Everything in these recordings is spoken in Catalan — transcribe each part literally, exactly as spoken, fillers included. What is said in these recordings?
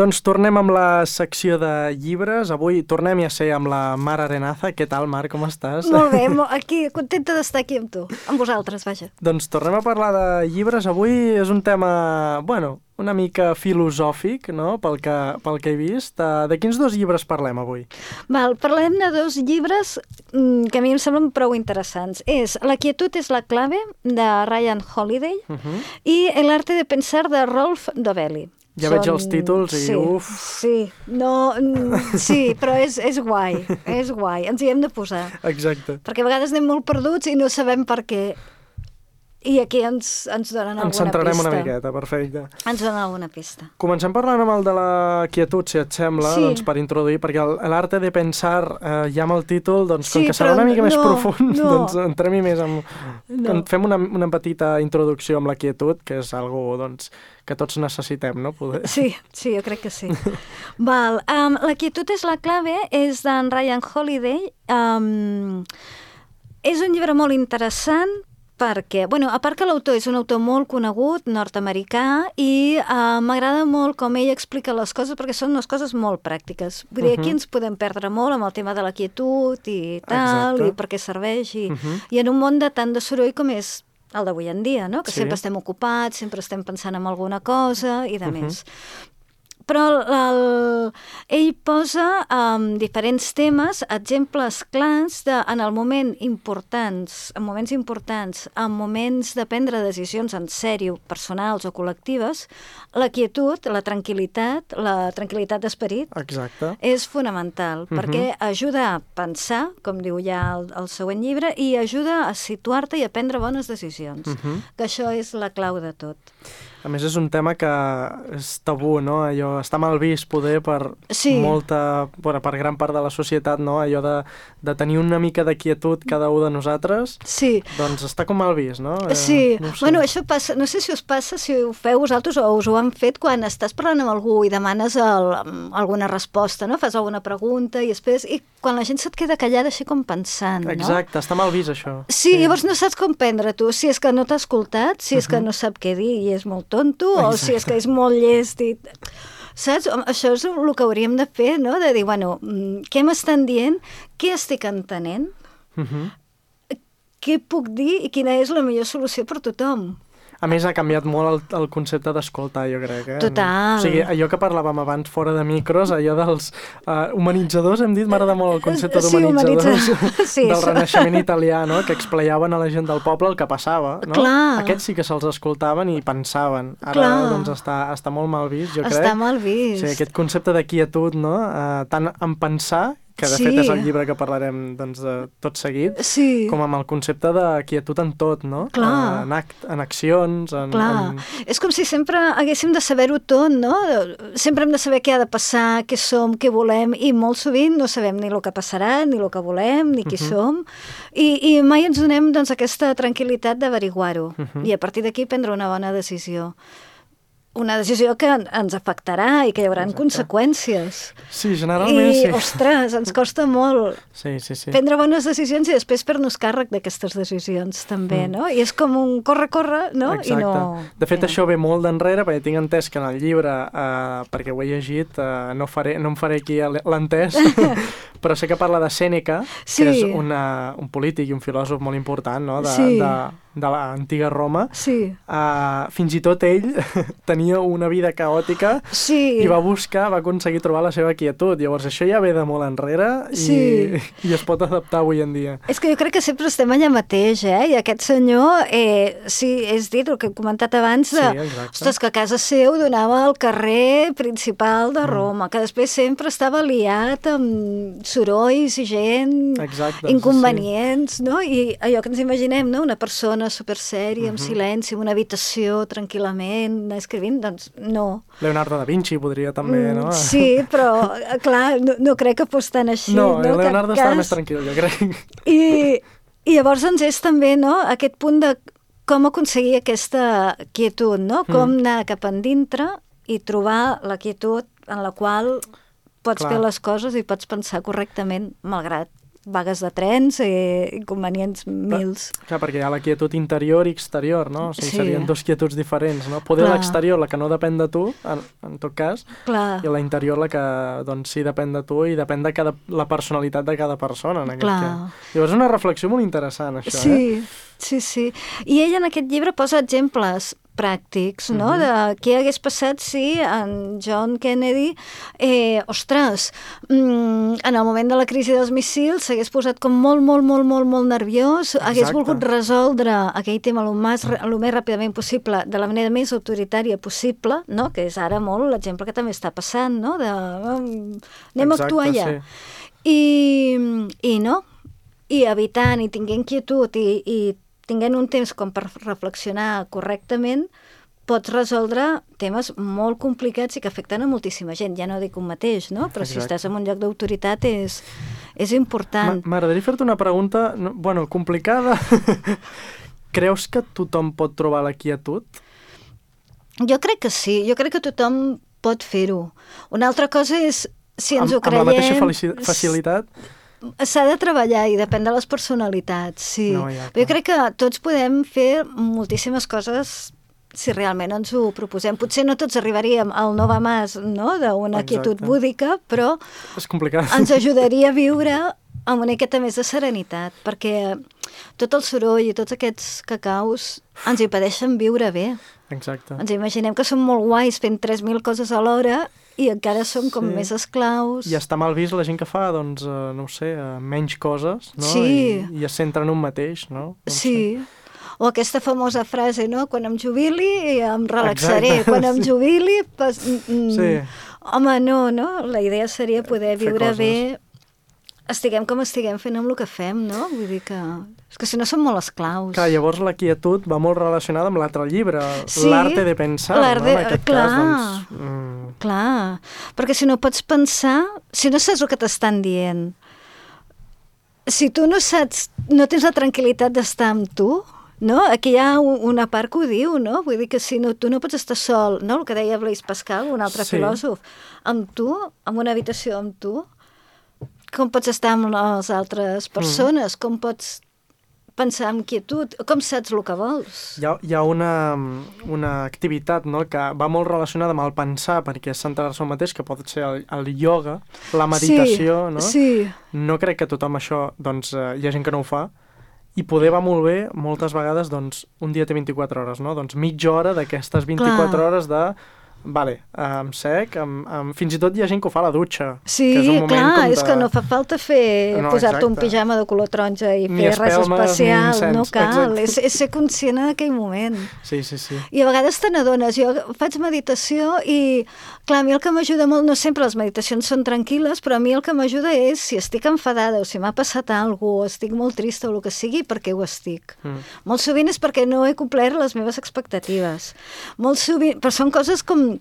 doncs tornem amb la secció de llibres. Avui tornem ja a ser amb la Mar Arenaza. Què tal, Mar, com estàs? Molt bé, aquí, contenta d'estar aquí amb tu, amb vosaltres, vaja. Doncs tornem a parlar de llibres. Avui és un tema, bueno, una mica filosòfic, no?, pel que, pel que he vist. De quins dos llibres parlem avui? Val, parlem de dos llibres que a mi em semblen prou interessants. És La quietud és la clave, de Ryan Holiday, uh-huh. i El arte de pensar, de Rolf Dobelli. Ja Són... veig els títols i sí, uf... Sí, no, sí, però és, és guai, és guai. Ens hi hem de posar. Exacte. Perquè a vegades anem molt perduts i no sabem per què. I aquí ens, ens donen alguna pista. Ens centrarem una miqueta, perfecte. Ens donen alguna pista. Comencem parlant amb el de la quietud, si et sembla, sí. doncs per introduir, perquè l'arte de pensar, eh, ja amb el títol, doncs com sí, que serà una mica no, més profund, no. doncs entrem-hi més amb... No. Fem una, una petita introducció amb la quietud, que és algo, doncs, que tots necessitem, no? Poder. Sí, sí, jo crec que sí. Val, um, La quietud és la clave, és d'en Ryan Holiday. Um, és un llibre molt interessant, perquè, bueno, a part que l'autor és un autor molt conegut, nord-americà, i uh, m'agrada molt com ell explica les coses, perquè són unes coses molt pràctiques. Vull dir, uh-huh. aquí ens podem perdre molt amb el tema de la quietud i tal, Exacte. I per què serveix, i, uh-huh. i en un món de tant de soroll com és el d'avui en dia, no? Que sí. sempre estem ocupats, sempre estem pensant en alguna cosa i de uh-huh. més. Però el, el, ell posa um, diferents temes, exemples clars de, en el moment importants, en moments importants, en moments de prendre decisions en sèrio, personals o col·lectives, la quietud, la tranquil·litat, la tranquil·litat d'esperit Exacte. És fonamental, uh-huh. perquè ajuda a pensar, com diu ja el, el següent llibre, i ajuda a situar-te i a prendre bones decisions, uh-huh. que això és la clau de tot. A més, és un tema que és tabú, no? Allò està mal vist, poder, per sí. molta... Bueno, per gran part de la societat, no? Allò de, de tenir una mica de quietud cada un de nosaltres, sí. doncs està com mal vist, no? Sí. Eh, no bueno, això passa... No sé si us passa, si ho feu vosaltres o us ho han fet quan estàs parlant amb algú i demanes el, alguna resposta, no? Fas alguna pregunta i després... I quan la gent se't queda callada així com pensant, no? Exacte, està mal vist, això. Sí, sí. Llavors no saps com prendre tu, si és que no t'ha escoltat, si és uh-huh. que no sap què dir i és molt tonto, Exacte. O si és que és molt llest i... Saps? Això és el que hauríem de fer, no? De dir, bueno, què m'estan dient? Què estic entenent? Uh-huh. Què puc dir i quina és la millor solució per tothom? A més, ha canviat molt el, el concepte d'escoltar, jo crec. Eh? Total. O sigui, allò que parlàvem abans fora de micros, allò dels uh, humanitzadors, hem dit, m'agrada molt el concepte sí, d'humanitzadors sí, del Renaixement italià, no? Que explicaven a la gent del poble el que passava. No? Clar. Aquests sí que se'ls escoltaven i pensaven. Ara Clar. doncs, està, està molt mal vist, jo està crec. Està mal vist. Sí, aquest concepte de quietud, no? Uh, tant en pensar, que de sí. fet és el llibre que parlarem doncs, de tot seguit, sí. com amb el concepte de quietud en tot, no? Clar. Uh, en, act, en accions... En, Clar. En... És com si sempre haguéssim de saber-ho tot, no? Sempre hem de saber què ha de passar, què som, què volem, i molt sovint no sabem ni el que passarà, ni el que volem, ni qui uh-huh. som, i, i mai ens donem doncs, aquesta tranquil·litat d'averiguar-ho, uh-huh. i a partir d'aquí prendre una bona decisió. Una decisió que ens afectarà i que hi haurà Exacte. Conseqüències. Sí, generalment I, sí. I, ostres, ens costa molt sí, sí, sí. prendre bones decisions i després fer-nos càrrec d'aquestes decisions, també, mm. no? I és com un corre-corre, no? Exacte. I no... De fet, I no. això ve molt d'enrere, perquè tinc entès que en el llibre, eh, perquè ho he llegit, eh, no, faré, no em faré aquí l'entès, però sé que parla de Sèneca, sí. que és una, un polític i un filòsof molt important, no?, de, sí. de, de l'antiga Roma. Sí. Uh, fins i tot ell tenia una vida caòtica sí. i va buscar, va aconseguir trobar la seva quietud. Llavors això ja ve de molt enrere i, sí. i es pot adaptar avui en dia. És que jo crec que sempre estem allà mateix, eh? I aquest senyor, eh, sí, és dit el que he comentat abans, de, sí, ostres, que a casa seu donava al carrer principal de Roma, mm. que després sempre estava liat amb sorolls i gent, exacte, inconvenients, sí. no? I allò que ens imaginem, no? Una persona super sèria, amb uh-huh. silenci, en una habitació, tranquil·lament, escrivint, doncs no. Leonardo da Vinci podria també, no? Mm, sí, però, clar, no, no crec que fos tan així. No, no? Leonardo estava més tranquil, jo crec. I, i llavors doncs és també, no?, aquest punt de com aconseguir aquesta quietud, no? Com mm. anar cap endintre i trobar la quietud en la qual pots clar. Fer les coses i pots pensar correctament, malgrat vagues de trens i inconvenients mils. Clar, perquè hi ha la quietud interior i exterior, no? O sigui, sí. Serien dos quietuds diferents, no? Poder l'exterior, la que no depèn de tu, en, en tot cas, Clar. I la interior, la que, doncs, sí, depèn de tu i depèn de cada, la personalitat de cada persona, en aquest Clar. cas. Llavors és una reflexió molt interessant, això, sí, eh? Sí, sí. I ell en aquest llibre posa exemples pràctics, no?, uh-huh. de què hagués passat si en John Kennedy, eh, ostres, mm, en el moment de la crisi dels míssils s'hagués posat com molt, molt, molt, molt, molt nerviós, Exacte. hagués volgut resoldre aquell tema el més, el més ràpidament possible, de la manera més autoritària possible, no?, que és ara molt l'exemple que també està passant, no?, de um, anem Exacte, a actuar ja. Sí. I, I no, i evitant i tinguent quietud i, i tinguent un temps com per reflexionar correctament, pots resoldre temes molt complicats i que afecten a moltíssima gent. Ja no dic un mateix, no? Però Exacte. Si estàs en un lloc d'autoritat és, és important. M'agradaria fer-te una pregunta, no, bueno, complicada. Creus que tothom pot trobar la quietud? Jo crec que sí. Jo crec que tothom pot fer-ho. Una altra cosa és si ens amb, ho creiem... Amb la mateixa facilitat? S'ha de treballar i depèn de les personalitats, sí. No, ja, jo crec que tots podem fer moltíssimes coses si realment ens ho proposem. Potser no tots arribaríem al no va más, no?, d'una quietud búdica, però és complicat. Ens ajudaria a viure amb una miqueta més de serenitat, perquè tot el soroll i tots aquests cacaus ens impedeixen viure bé. Exacte. Ens imaginem que som molt guais fent tres mil coses alhora i encara som com sí. més esclaus. I està mal vist la gent que fa, doncs, uh, no ho sé, uh, menys coses, no? Sí. I, i es centra en un mateix, no? no sí. Sé. O aquesta famosa frase, no?, quan em jubili em relaxaré, Exacte. Quan em jubili... Pas... Mm, sí. Home, no, no? La idea seria poder viure bé, estiguem com estiguem fent amb el que fem, no? Vull dir que... És que si no som molt esclaus. Clar, llavors la quietud va molt relacionada amb l'altre llibre, sí, l'arte de pensar, no? En aquest clar, cas, doncs... Mm. Clar, perquè si no pots pensar, si no saps el que t'estan dient, si tu no saps, no tens la tranquil·litat d'estar amb tu, no? Aquí hi ha una part que ho diu, no? Vull dir que si no, tu no pots estar sol, no? El que deia Blaise Pascal, un altre sí. filòsof, amb tu, en una habitació amb tu, com pots estar amb les altres persones, mm. com pots pensar amb quietud, com saps el que vols? Hi ha, hi ha una, una activitat, no?, que va molt relacionada amb el pensar, perquè és centrar-se el mateix, que pot ser el, el ioga, la meditació, sí, no? Sí. No crec que tothom això, doncs, eh, hi ha gent que no ho fa, i poder va molt bé, moltes vegades, doncs, un dia té vint-i-quatre hores, no? Doncs mitja hora d'aquestes vint-i-quatre Clar. Hores de... Vale, amb sec, amb, amb... fins i tot hi ha gent que ho fa a la dutxa. Sí, que és un moment clar, com de... és que no fa falta fer no, posar-te un pijama de color taronja i ni fer res especial, incens, no cal, és, és ser conscient en aquell moment. Sí, sí, sí. I a vegades te n'adones, jo faig meditació i, clar, a mi el que m'ajuda molt, no sempre les meditacions són tranquil·les, però a mi el que m'ajuda és si estic enfadada o si m'ha passat alguna cosa, o estic molt trista o el que sigui, perquè ho estic. Mm. Molt sovint és perquè no he complert les meves expectatives. Molt sovint, però són coses com...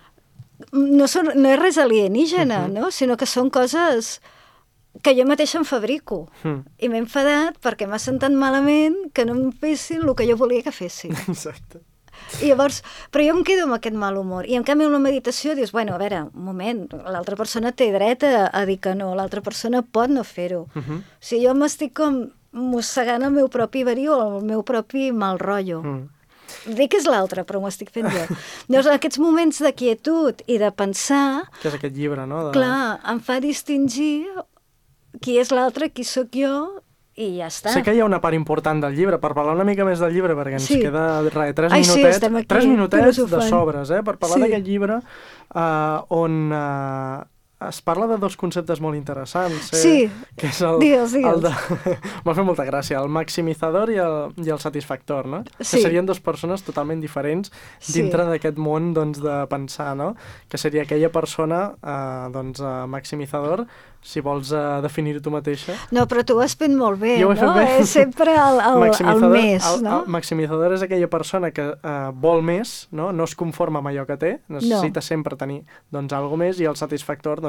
No, són, no és res alienígena, uh-huh. no? Sinó que són coses que jo mateixa em fabrico. Uh-huh. I m'he enfadat perquè m'ha sentat malament que no em fessin el que jo volia que fessin. Exacte. I llavors, però jo em quedo amb aquest mal humor. I en canvi en la meditació dius, bueno, a veure, un moment, l'altra persona té dret a, a dir que no, l'altra persona pot no fer-ho. Uh-huh. O sigui, jo m'estic com mossegant el meu propi verí o el meu propi mal rotllo. Uh-huh. Dic que és l'altre, però m'ho estic fent jo. Llavors, aquests moments de quietud i de pensar... Que és aquest llibre, no? De... Clar, em fa distingir qui és l'altre, qui sóc jo, i ja està. Sé que hi ha una part important del llibre, per parlar una mica més del llibre, perquè ens sí. queda res, tres Ai, minutets, sí, aquí, tres minutets de sobres, eh? Per parlar sí. d'aquest llibre uh, on... Uh, es parla de dos conceptes molt interessants. Eh? Sí, que és el, digue'ls, digue'ls. El de... M'ha fet molta gràcia, el maximitzador i el, i el satisfactor, no? Sí. Que serien dues persones totalment diferents dintre sí. d'aquest món, doncs, de pensar, no? Que seria aquella persona, eh, doncs, eh, maximitzador, si vols uh, definir-ho tu mateixa. No, però tu ho has fet molt bé, jo no? Bé. És sempre el, el, el més, el, no? El maximitzador és aquella persona que uh, vol més, no? No es conforma amb allò que té, necessita no. sempre tenir, doncs, alguna més, i el satisfactor,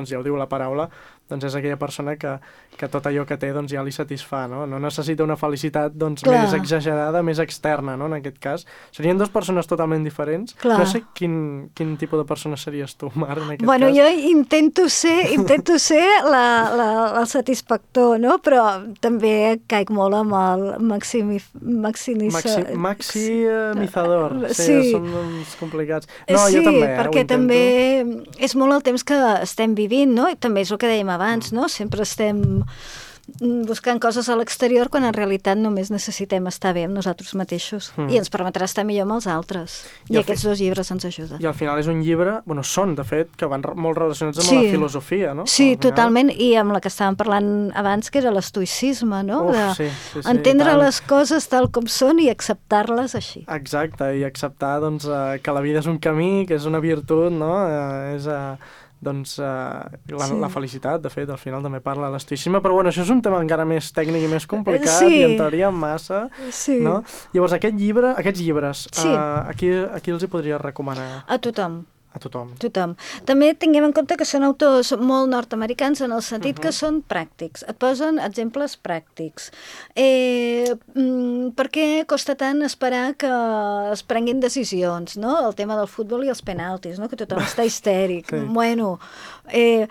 doncs ja ho diu la paraula, doncs és aquella persona que, que tot allò que té doncs ja li satisfà, no? No necessita una felicitat doncs Clar. més exagerada, més externa, no? En aquest cas. Serien dues persones totalment diferents. Clar. No sé quin, quin tipus de persona series tu, Mar, en aquest bueno, cas. Jo intento ser, intento ser la, la, el satisfactor, no? Però també caic molt amb el maximi, maximissa... Maxi, maximizador. Sí, sí. Són uns complicats. No, sí, jo també, eh, perquè ho intento. també és molt el temps que estem vivint, no? I també és el que dèiem abans, no? Sempre estem buscant coses a l'exterior quan en realitat només necessitem estar bé amb nosaltres mateixos mm. i ens permetrà estar millor amb els altres. I, I aquests fi... dos llibres ens ajuden. I al final és un llibre, bueno, són, de fet, que van molt relacionats amb sí. la filosofia, no? Sí, totalment, i amb la que estàvem parlant abans, que era l'estoïcisme, no? Uf, de sí, sí, sí, entendre les coses tal com són i acceptar-les així. Exacte, i acceptar doncs, eh, que la vida és un camí, que és una virtut, no? Eh, és... Eh, doncs uh, la, sí. la felicitat, de fet, al final també parla de l'estoïcisme, però bueno, això és un tema encara més tècnic i més complicat sí. i entraria massa, sí. no? Llavors, aquest llibre, aquests llibres, sí. uh, a, qui, a qui els hi podries recomanar? A tothom. A tothom. Tothom. També tinguem en compte que són autors molt nord-americans en el sentit uh-huh. que són pràctics. Et posen exemples pràctics. Eh, per què costa tant esperar que es prenguin decisions, no? El tema del futbol i els penaltis, no? Que tothom està histèric. Sí. Bueno, eh,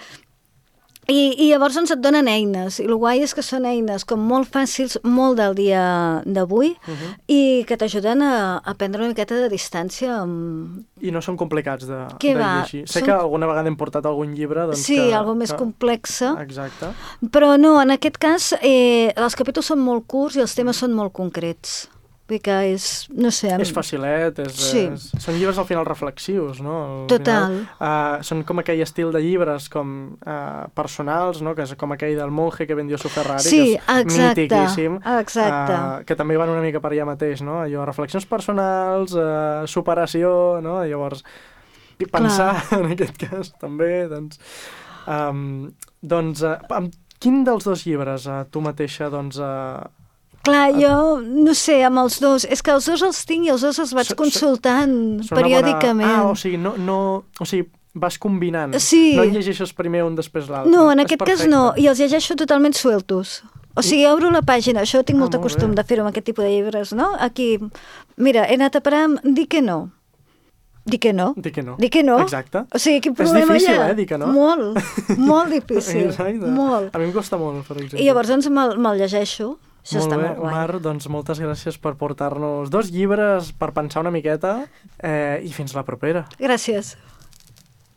I, I llavors ens et donen eines, i el guai és que són eines com molt fàcils, molt del dia d'avui, uh-huh. i que t'ajuden a, a prendre una miqueta de distància amb... I no són complicats de, Què de va? llegir. Sé són... que alguna vegada hem portat algun llibre... Doncs, sí, que, algo més que... complexa. Exacte. Però no, en aquest cas, eh, els capítols són molt curts i els temes són molt concrets. Que és, no sé... Amb... És facilet, és, sí. és, són llibres al final reflexius, no? Al Total. Final, uh, són com aquell estil de llibres com uh, personals, no? Que és com aquell del monje que vendió su Ferrari, sí, que és exacte, mitiquíssim. Exacte. Uh, que també van una mica per allà mateix, no? Allò, reflexions personals, uh, superació, no? Llavors, i pensar, Clar. En aquest cas, també, doncs... Um, doncs, uh, amb quin dels dos llibres uh, tu mateixa, doncs... Uh, Clar, jo, no sé, amb els dos. És que els dos els tinc i els dos els vaig so, consultant so, periòdicament. Bona... Ah, o sigui, no, no... O sigui, vas combinant. Sí. No en llegeixes primer un després l'altre. No, en és aquest perfecte. cas no. I els llegeixo totalment sueltos. O sigui, obro la pàgina. Això tinc ah, molt costum de fer-ho amb aquest tipus de llibres, no? Aquí, mira, he anat a parar amb dir que no. Dir que no. Dir que no. Dir que no. Exacte. O sigui, quin problema hi ha? És difícil, hi ha? eh, dir que no. Molt, molt difícil. Exacte. Molt. A mi em costa molt, per exemple. I llavors doncs me'l me llegeixo. Això molt està bé, molt guai. Mar, doncs moltes gràcies per portar-nos dos llibres per pensar una miqueta eh, i fins la propera. Gràcies.